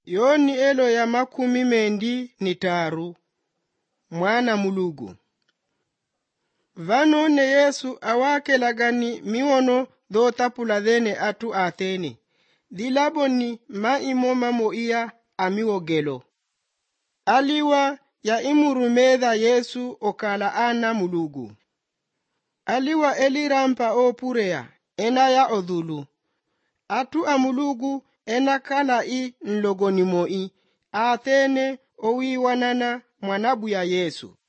Yoni elo ya makumi mendi ni taru mwana mulugu. Vanone Yesu awakelagani miwono do tapula dhene atu athene. Dilaboni maimo mamoia amiwogelo. Aliwa ya imurumedha Yesu okala ana mulugu. Aliwa elirampa opurea ena ya odhulu. Atu amulugu ena kala nlogoni moi athene owiwanana mwanabu ya Yesu.